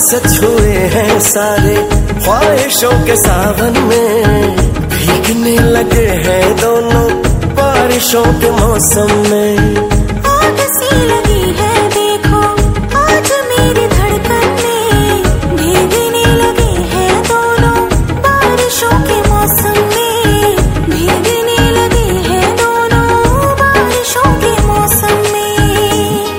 सच हुए हैं सारे ख्वाहिशों के सावन में, भीगने लगे हैं दोनों बारिशों के मौसम में।